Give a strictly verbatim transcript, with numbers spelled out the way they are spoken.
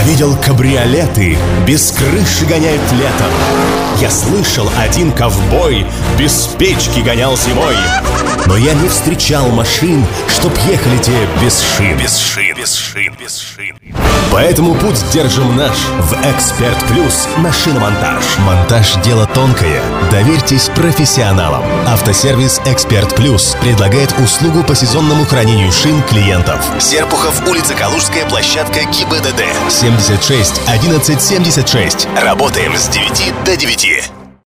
видел кабриолеты, без крыши гоняют летом. Я слышал, один ковбой без печки гонял зимой. Но я не встречал машин, чтоб ехали те без шин. Без шин, без шин, без шин. Поэтому путь держим наш в «Эксперт Плюс» на шиномонтаж. Монтаж – дело тонкое. Доверьтесь профессионалам. Автосервис «Эксперт Плюс» предлагает услугу по сезонному хранению шин клиентов. Серпухов, улица Калужская, площадка ГИБДД. семьдесят шесть одиннадцать семьдесят шесть. Работаем с девяти до девяти.